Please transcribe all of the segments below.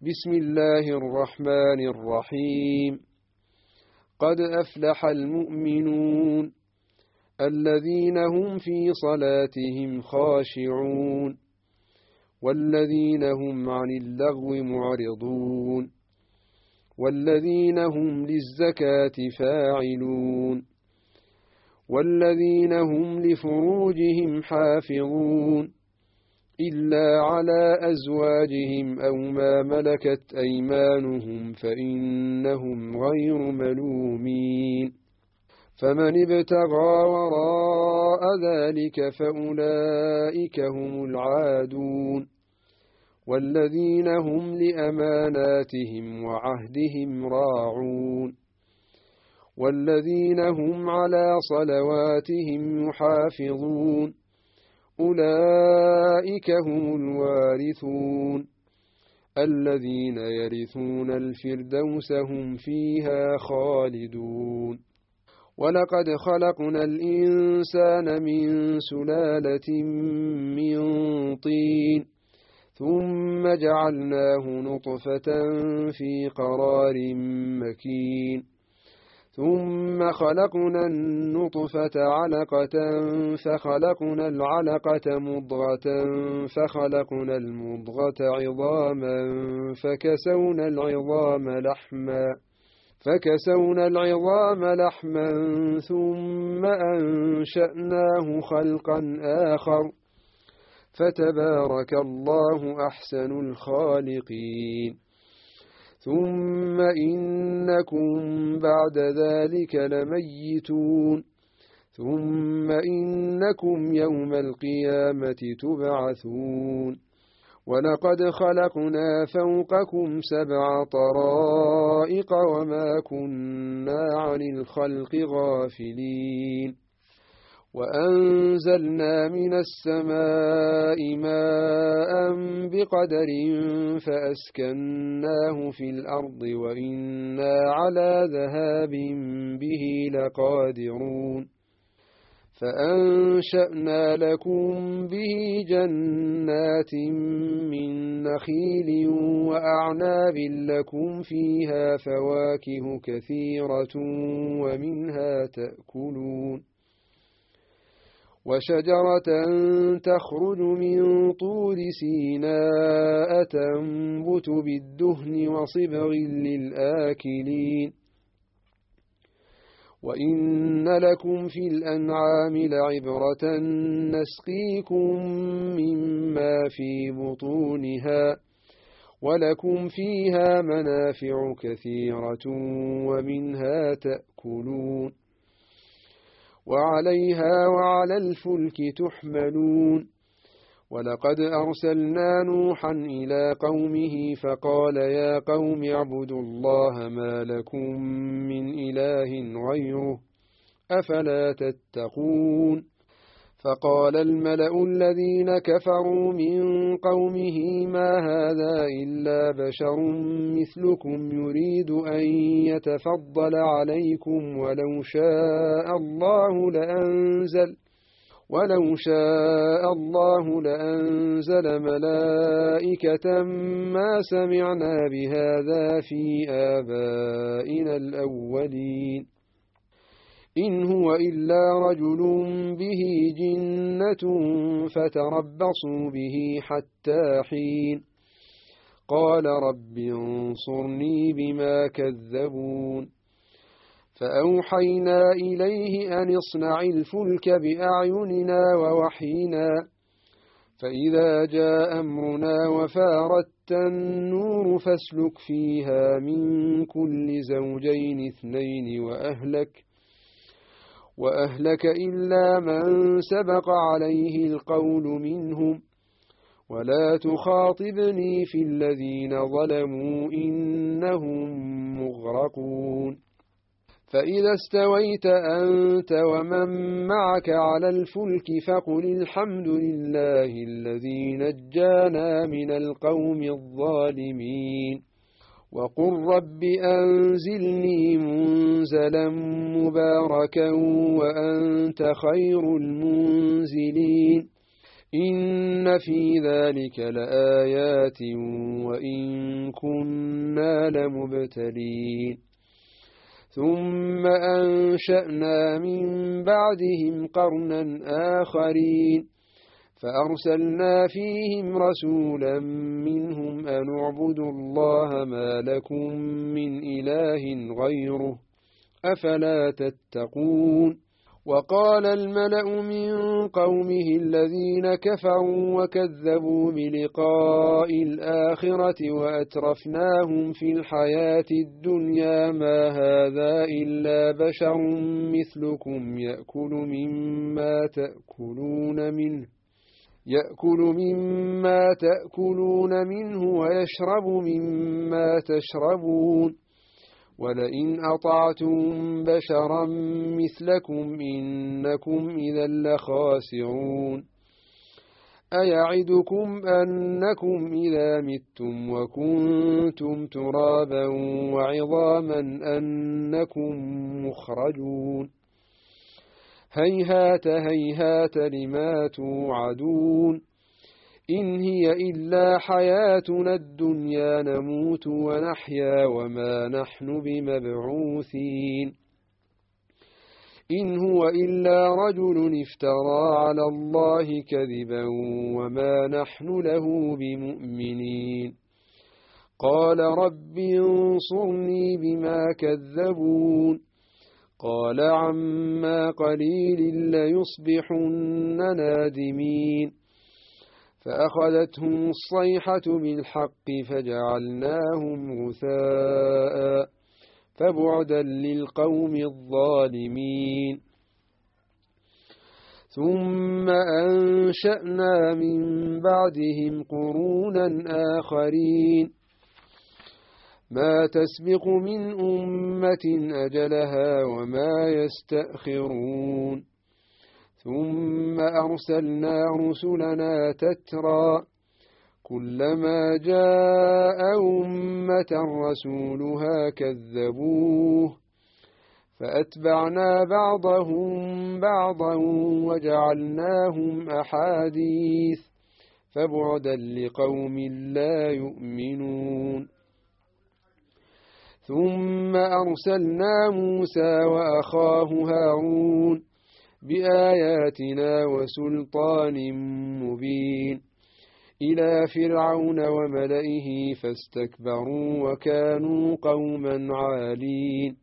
بسم الله الرحمن الرحيم. قد أفلح المؤمنون الذين هم في صلاتهم خاشعون والذين هم عن اللغو معرضون والذين هم للزكاة فاعلون والذين هم لفروجهم حافظون إلا على أزواجهم أو ما ملكت أيمانهم فإنهم غير ملومين. فمن ابتغى وراء ذلك فأولئك هم العادون والذين هم لأماناتهم وعهدهم راعون والذين هم على صلواتهم يحافظون أولئك هم الوارثون الذين يرثون الفردوس هم فيها خالدون. ولقد خلقنا الإنسان من سلالة من طين ثم جعلناه نطفة في قرار مكين ثم خلقنا النطفة علقة فخلقنا العلقة مضغة فخلقنا المضغة عظاما فكسونا العظام لحما ثم أنشأناه خلقا آخر فتبارك الله أحسن الخالقين. ثم إنكم بعد ذلك لميتون ثم إنكم يوم القيامة تبعثون. ولقد خلقنا فوقكم 7 طرائق وما كنا عن الخلق غافلين. وأنزلنا من السماء ماء بقدر فأسكناه في الأرض وإنا على ذهاب به لقادرون. فأنشأنا لكم به جنات من نخيل وأعناب لكم فيها فواكه كثيرة ومنها تأكلون. وشجرة تخرج من طور سيناء تنبت بالدهن وصبغ للآكلين. وإن لكم في الأنعام لعبرة نسقيكم مما في بطونها ولكم فيها منافع كثيرة ومنها تأكلون. وعليها وعلى الفلك تحملون. ولقد أرسلنا نوحا إلى قومه فقال يا قوم اعبدوا الله ما لكم من إله غيره أفلا تتقون. فقال الملأ الذين كفروا من قومه ما هذا إلا بشر مثلكم يريد أن يتفضل عليكم ولو شاء الله لأنزل ملائكة ما سمعنا بهذا في آبائنا الأولين إن هو إلا رجل به جنة فتربصوا به حتى حين. قال رب انصرني بما كذبون. فأوحينا إليه أن اصنع الفلك بأعيننا ووحينا فإذا جاء أمرنا وفارت النور فاسلك فيها من كل زوجين 2 وأهلك إلا من سبق عليه القول منهم ولا تخاطبني في الذين ظلموا إنهم مغرقون. فإذا استويت أنت ومن معك على الفلك فقل الحمد لله الذي نجانا من القوم الظالمين وقل رب أنزلني منزلا مباركا وأنت خير المنزلين. إن في ذلك لآيات وإن كنا لمبتلين ثم أنشأنا من بعدهم قرنا آخرين فأرسلنا فيهم رسولا منهم أن اعبدوا الله ما لكم من إله غيره أفلا تتقون وقال الملأ من قومه الذين كفروا وكذبوا بلقاء الآخرة وأترفناهم في الحياة الدنيا ما هذا إلا بشر مثلكم يأكل مما تأكلون منه ويشرب مما تشربون ولئن أطعتم بشرا مثلكم إنكم إذا لخاسرون أيعدكم أنكم إذا متم وكنتم ترابا وعظاما أنكم مخرجون هيهات هيهات لما توعدون إن هي إلا حياتنا الدنيا نموت ونحيا وما نحن بمبعوثين إن هو إلا رجل افترى على الله كذبا وما نحن له بمؤمنين قال رب انصرني بما كذبون قال عما قليل ليصبحن نادمين فأخذتهم الصيحة بالحق فجعلناهم غثاء فبعدا للقوم الظالمين ثم أنشأنا من بعدهم قرونا آخرين ما تسبق من أمة أجلها وما يستأخرون ثم أرسلنا رسلنا تترى كلما جاء أمة رسولها كذبوه فأتبعنا بعضهم بعضا وجعلناهم أحاديث فبعدا لقوم لا يؤمنون ثم أرسلنا موسى وأخاه هارون بآياتنا وسلطان مبين إلى فرعون وملئه فاستكبروا وكانوا قوما عالين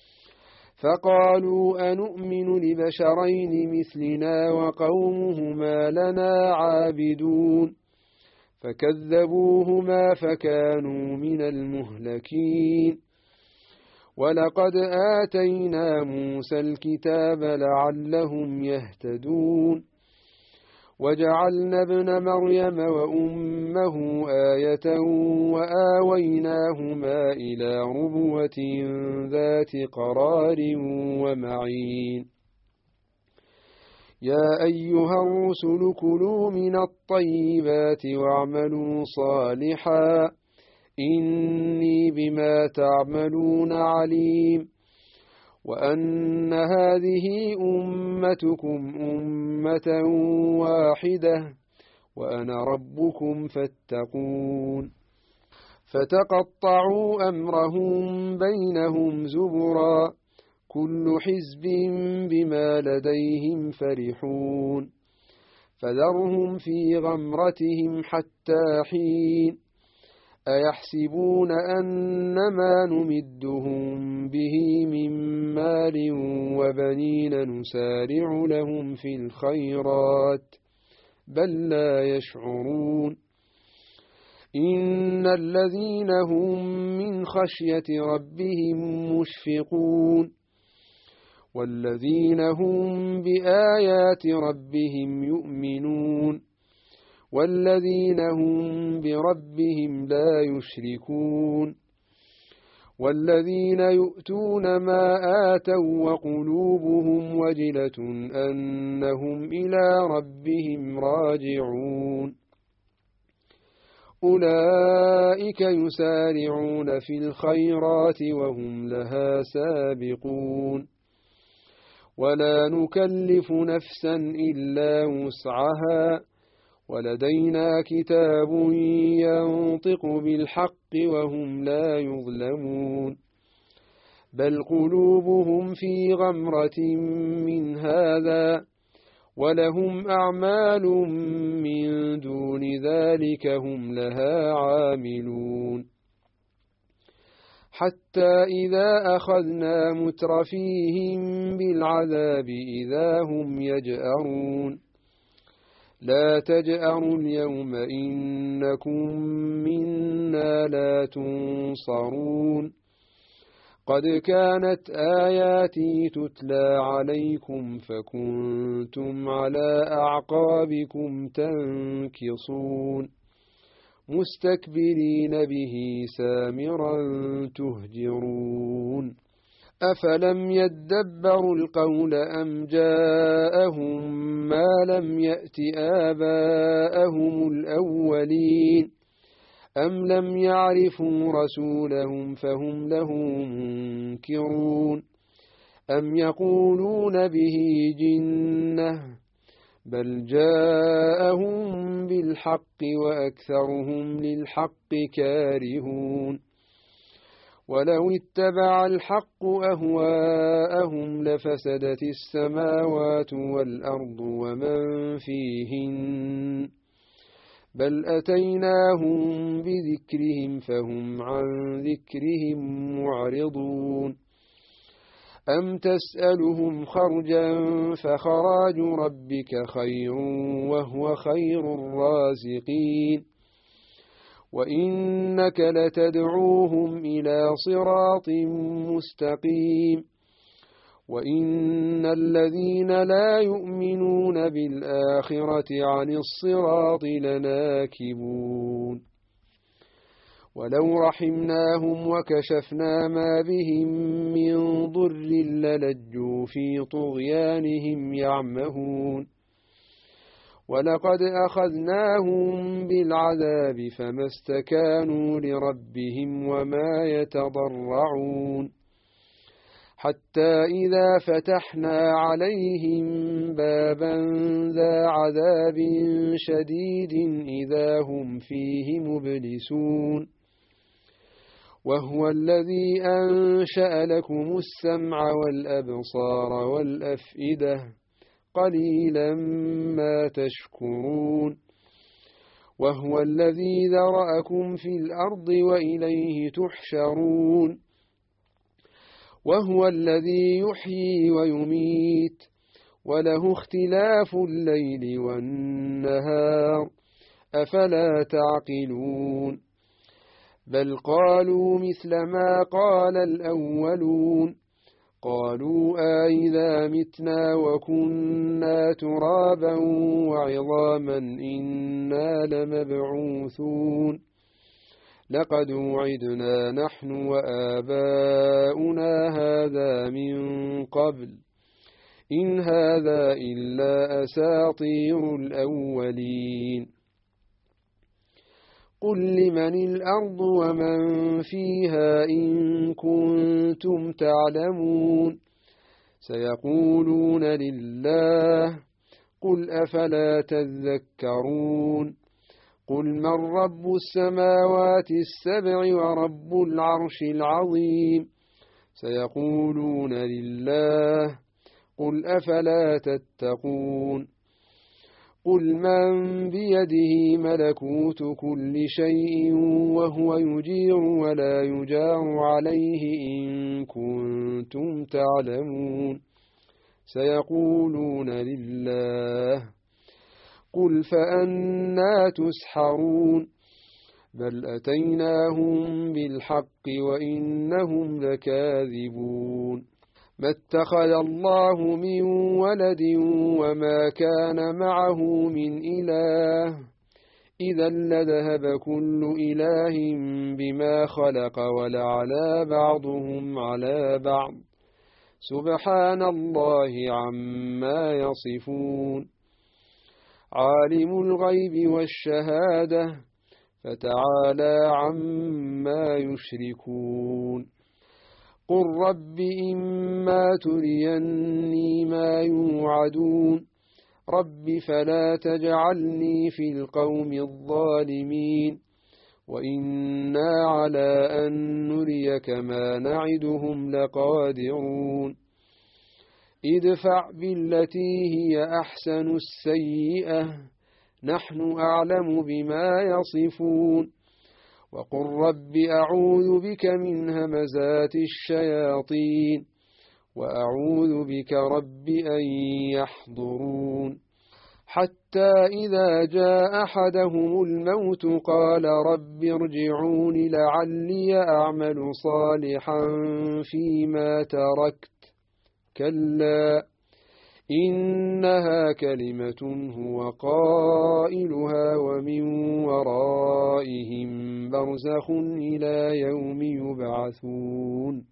فقالوا أنؤمن لبشرين مثلنا وقومهما لنا عابدون فكذبوهما فكانوا من المهلكين ولقد آتينا موسى الكتاب لعلهم يهتدون وجعلنا ابن مريم وأمه آية وآويناهما إلى ربوة ذات قرار ومعين يا أيها الرسل كلوا من الطيبات واعملوا صالحا إني بما تعملون عليم وأن هذه أمتكم أمة واحدة وأنا ربكم فاتقون فتقطعوا أمرهم بينهم زبرا كل حزب بما لديهم فرحون فذرهم في غمرتهم حتى حين أيحسبون أنما نمدهم به من مال وبنين نسارع لهم في الخيرات بل لا يشعرون إن الذين هم من خشية ربهم مشفقون والذين هم بآيات ربهم يؤمنون والذين هم بربهم لا يشركون والذين يؤتون ما آتوا وقلوبهم وجلة أنهم إلى ربهم راجعون أولئك يسارعون في الخيرات وهم لها سابقون ولا نكلف نفسا إلا وسعها ولدينا كتاب ينطق بالحق وهم لا يظلمون بل قلوبهم في غمرة من هذا ولهم أعمال من دون ذلك هم لها عاملون حتى إذا أخذنا مترفيهم بالعذاب إذا هم يجأرون لا تجأروا اليوم إنكم منا لا تنصرون قد كانت آياتي تتلى عليكم فكنتم على أعقابكم تنكصون مستكبرين به سامرا تهجرون أفلم يدبروا القول أم جاءهم ما لم يأت آباءهم الأولين أم لم يعرفوا رسولهم فهم له منكرون أم يقولون به جنة بل جاءهم بالحق وأكثرهم للحق كارهون ولو اتبع الحق أهواءهم لفسدت السماوات والأرض ومن فيهن بل أتيناهم بذكرهم فهم عن ذكرهم معرضون أم تسألهم خرجا فخراج ربك خير وهو خير الرازقين وإنك لتدعوهم إلى صراط مستقيم وإن الذين لا يؤمنون بالآخرة عن الصراط لناكبون ولو رحمناهم وكشفنا ما بهم من ضر للجوا في طغيانهم يعمهون ولقد أخذناهم بالعذاب فما استكانوا لربهم وما يتضرعون حتى إذا فتحنا عليهم بابا ذا عذاب شديد إذا هم فيه مبلسون وهو الذي أنشأ لكم السمع والأبصار والأفئدة قليلا ما تشكرون وهو الذي ذرأكم في الأرض وإليه تحشرون وهو الذي يحيي ويميت وله اختلاف الليل والنهار أفلا تعقلون بل قالوا مثل ما قال الأولون قالوا أئذا متنا وكنا ترابا وعظاما إنا لمبعوثون لقد وعدنا نحن وآباؤنا هذا من قبل إن هذا إلا أساطير الأولين قل لمن الأرض ومن فيها إن كنتم تعلمون سيقولون لله قل أفلا تذكرون قل من رب السماوات السبع ورب العرش العظيم سيقولون لله قل أفلا تتقون قل من بيده ملكوت كل شيء وهو يجير ولا يجار عليه إن كنتم تعلمون سيقولون لله قل فأنى تسحرون بل أتيناهم بالحق وإنهم لكاذبون ما اتخذ الله من ولد وما كان معه من إله إذا لذهب كل إله بما خلق ولعلى بعضهم على بعض سبحان الله عما يصفون عالم الغيب والشهادة فتعالى عما يشركون قل رب إما تريني ما يوعدون رب فلا تجعلني في القوم الظالمين وإنا على أن نريك ما نعدهم لقادرون ادفع بالتي هي أحسن السيئة نحن أعلم بما يصفون وقل رب أعوذ بك من همزات الشياطين وأعوذ بك رب أن يحضرون حتى إذا جاء أحدهم الموت قال رب ارجعون لعلي أعمل صالحا فيما تركت كلا إنها كلمة هو قائلها ومن ورائهم برزخ إلى يوم يبعثون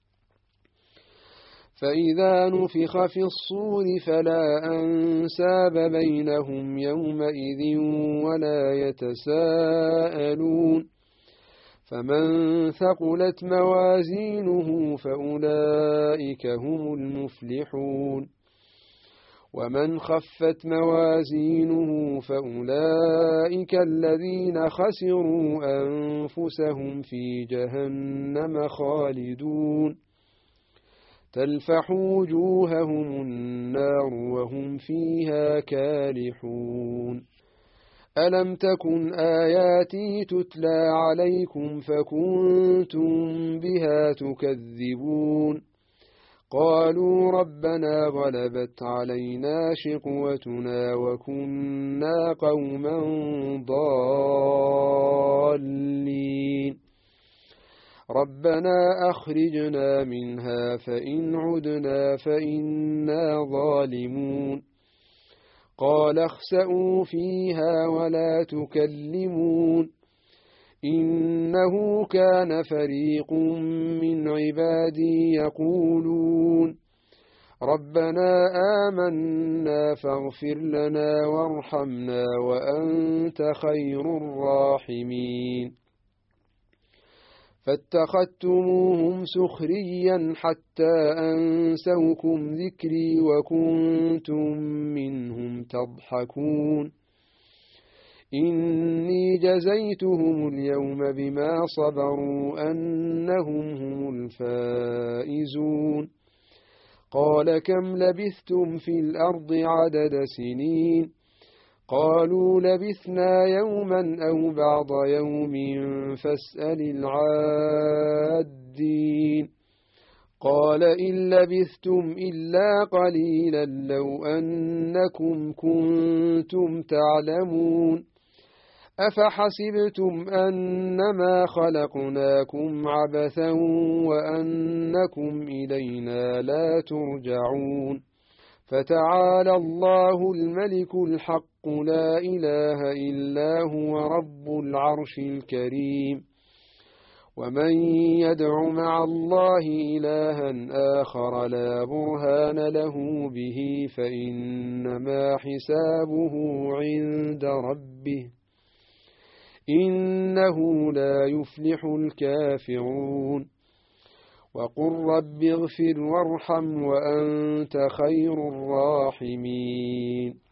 فإذا نفخ في الصور فلا أنساب بينهم يومئذ ولا يتساءلون فمن ثقلت موازينه فأولئك هم المفلحون ومن خفت موازينه فأولئك الذين خسروا أنفسهم في جهنم خالدون تلفح وجوههم النار وهم فيها كالحون ألم تكن آياتي تتلى عليكم فكنتم بها تكذبون قالوا ربنا غلبت علينا شقوتنا وكنا قوما ضالين ربنا أخرجنا منها فإن عدنا فإنا ظالمون قال اخسئوا فيها ولا تكلمون إنه كان فريق من عبادي يقولون ربنا آمنا فاغفر لنا وارحمنا وأنت خير الراحمين فاتخذتموهم سخريا حتى أنسوكم ذكري وكنتم منهم تضحكون إني جزيتهم اليوم بما صبروا أنهم هم الفائزون قال كم لبثتم في الأرض عدد سنين قالوا لبثنا يوما أو بعض يوم فاسأل العادين قال إن لبثتم إلا قليلا لو أنكم كنتم تعلمون أفحسبتم أنما خلقناكم عبثا وأنكم إلينا لا ترجعون فتعالى الله الملك الحق لا إله إلا هو رب العرش الكريم ومن يدع مع الله إلها آخر لا برهان له به فإنما حسابه عند ربه إنه لا يفلح الكافرون وقل رب اغفر وارحم وأنت خير الراحمين